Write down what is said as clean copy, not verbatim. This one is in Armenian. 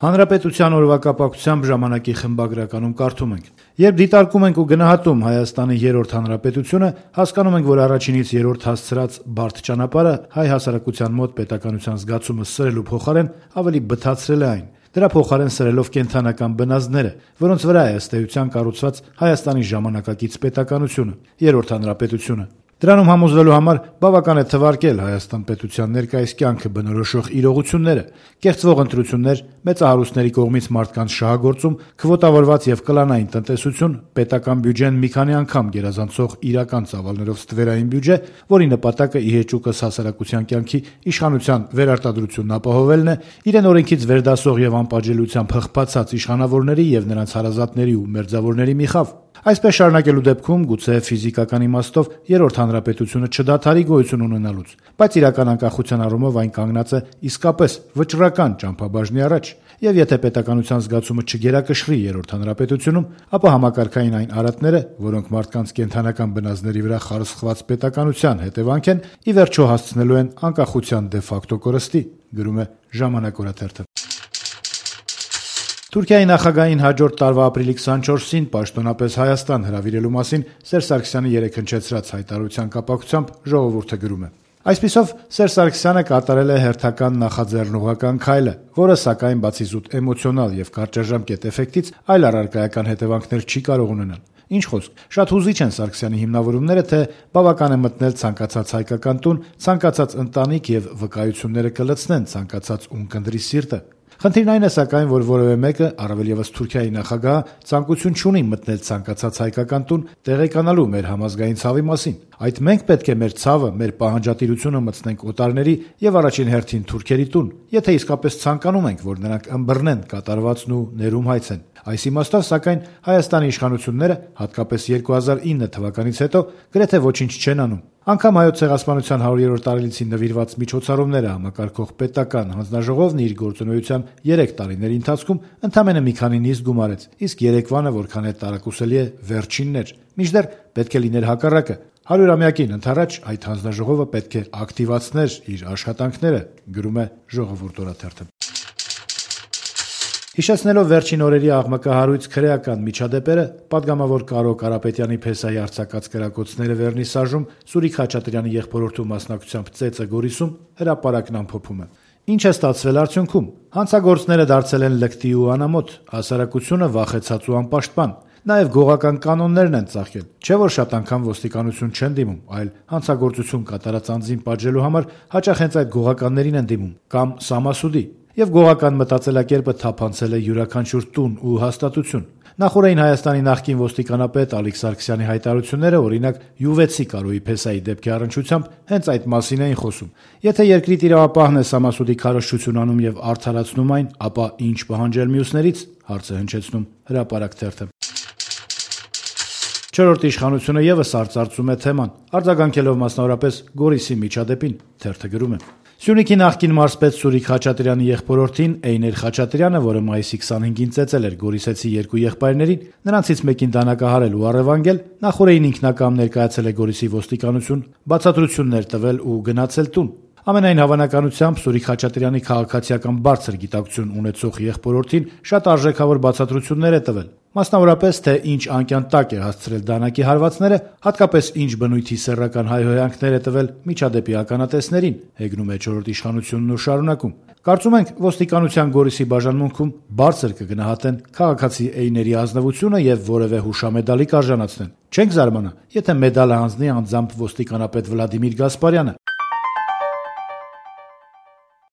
Հանրապետության օրվա կապակցությամբ ժամանակի խմբագրականում կարդում ենք. Երբ դիտարկում ենք ու գնահատում Հայաստանի երրորդ հանրապետությունը, հասկանում ենք, որ առաջինից երրորդ հասցրած բարդ ճանապարհը հայ հասարակության մոտ պետականության զգացումը սրելու փոխարեն ավելի բթացրել է այն։ Դրա փոխարեն սրելով կենդանական բնազդները, որոնց վրա է ըստ էության կառուցված Հայաստանի ժամանակակից պետականությունը, երրորդ հանրապետությունը։ Դրանում համոզվելու համար բավական է թվարկել Հայաստան պետության ներկայիս կյանքը բնորոշող իրողությունները, կեղծվող ընտրություններ, մեծահարուստների կողմից մարդկանց շահագործում, քվոտավորված եւ կլանային տնտեսություն, պետական բյուջեն մի քանի անգամ գերազանցող իրական ծավալներով ստվերային բյուջե, որի նպատակը ի հեճուկս հասարակության կյանքի իշխանության վերարտադրությունն ապահովելն է, իրեն օրենքից վերդասող եւ անպատժելիության փղփացած իշխանավորների եւ նրանց հարազատների ու մերձավորների մի խավ։ Այսպես շարունակելու դեպքում գուցե ֆիզիկական իմաստով երրորդ հանրապետությունը չդադարի գոյություն ունենալուց, բայց իրական անկախության առումով այն կանգնած է իսկապես վճռական ճամփաբաժնի առաջ, եւ եթե պետականության զգացումը չգերակշռի երրորդ հանրապետությունում, ապա համակարգային այն արատները, որոնք մարդկանց կենդանական բնազդների վրա խարսխված պետականության հետևանք են, ի վերջո հասցնելու են անկախության դե ֆակտո կորստի, գրում է Ժամանակ օրաթերթը։ Թուրքիայի նախագահին հաջորդ տարվա ապրիլի 24-ին պաշտոնապես Հայաստան հրավիրելու մասին Սերժ Սարգսյանը երեկ հնչեցրած հայտարարության կապակցությամբ ժողովուրդը գրում է. Այսպիսով Սերժ Սարգսյանը կատարել է հերթական նախաձեռնողական քայլը, որը սակայն բացի զուտ էմոցիոնալ եւ կարճաժամկետ էֆեկտից այլ առարկայական հետևանքներ չի կարող ունենալ։ Ինչ խոսք, շատ հուզիչ են Սարգսյանի հիմնավորումները, թե բավական է մտնել ցանկացած հայկական տուն, ցանկացած ընտանիք եւ վկայությունները կլցնեն ցանկացած ունկնդրի սիրտը։ Խնդիրն այն է սակայն, որ որևէ մեկը, առավել ևս Թուրքիայի նախագահը, ցանկություն չունի մտնել ցանկացած հայկական տուն տեղեկանալու մեր համազգային ցավի մասին։ Այդ մենք պետք է մեր ցավը, մեր պահանջատիրությունը մտցնենք օտարների եւ առաջին հերթին թուրքերի տուն, եթե իսկապես ցանկանում ենք, որ նրանք ըմբռնեն կատարվածն ու ներում հայցեն։ Այս իմաստով, սակայն, Հայաստանի իշխանությունները, հատկապես 2009 թվականից հետո, գրեթե ոչինչ չեն անում։ Անգամ Հայոց ցեղասպանության 100-րդ տարելիցին նվիրված միջոցառումները համակարգող պետական հանձնաժողովն իր գործունեության 3 տարիների ընթացքում ընդամենը մի քանի նիստ գումարեց, իսկ երեկվանը որքան է տարակուսելի է վերջինն էր։ Մինչդեռ պետք է լիներ հակառակը։ 100-ամյակին ընդառաջ այդ հանձնաժողովը պետք է ակտիվացներ իր աշխատանքները, գրում է Ժողովուրդ օրաթերթը։ Հիշեցնելով վերջին օրերի աղմկահարույց քրեական միջադեպերը, պատգամավոր Կարո Կարապետյանի փեսայի արձակած կրակոցները վերնիսաժում, Սուրիկ Խաչատրյանի եղբորորդու մասնակցությամբ ծեծը Գորիսում հրապարակն ամփոփում է. Ինչ է ստացվել արդյունքում։ Հանցագործները դարձել են լկտի ու անամոթ, հասարակությունը վախեցած ու անպաշտպան։ Նաև գողական կանոններն են ծաղկել։ Չէ որ շատ անգամ ոստիկանություն չեն դիմում, այլ հանցագործություն կատարած անձին պատժելու համար հաճախ հենց այդ գողականներին են դիմում կամ սամասուդի։ Եվ գողական մտածելակերպը թափանցել է յուրաքանչյուր տուն ու հաստատություն։ Նախորդին Հայաստանի նախկին ոստիկանապետ Ալիկ Սարգսյանի հայտարարությունները, օրինակ, յուվեցի Կարոյի փեսայի դեպքի առնչությամբ հենց այդ մասին էին խոսում։ Եթե երկրի տիրապահն է սամասուդի քարոզչություն անում եւ արդարացնում այն, ապա ինչ պահանջել մյուսներից, հարց է հնչեցնում Հրապարակ թերթը։ Չորրորդ իշխանությունը եւս արծարծում է թեման, արձագանքելով մասնավորապես Գորիսի միջադեպին, թերթը գրում է. Սյունիքի նախկին մարզպետ Սուրիկ Խաչատրյանի եղբորորդին Էյներ Խաչատրյանը, որը մայիսի 25-ին ծեծել էր Գորիսեցի երկու եղբայրներին, նրանցից մեկին դանակահարել ու առևանգել, նախորդին ինքնակամ ներկայացել է Գորիսի ոստիկանություն, բացատրություններ տվել ու գնացել տուն։ Ամենայն հավանականությամբ Սուրիկ Խաչատրյանի քաղաքացիական բարձր գիտակցություն ունեցող եղբորորդին շատ արժեքավոր բացատրություններ է տվել։ Մասնավորապես, թե ինչ անկյան տակ է հասցրել դանակի հարվածները, հատկապես ինչ բնույթի սեռական հայհոյանքներ է տվել միջադեպի ականատեսներին, հեգնում է չորրորդ իշխանությունն ու շարունակում։ Կարծում ենք, ոստիկանության Գորիսի բաժանմունքում բարձր կգնահատեն քաղաքացի Էյների ազնվությունը եւ որևէ հուշամեդալի կարժանացնեն։ Չենք զարմանա, եթե մեդալը հանձնի անձամբ ոստիկանապետ Վլադիմիր Գասպարյանը,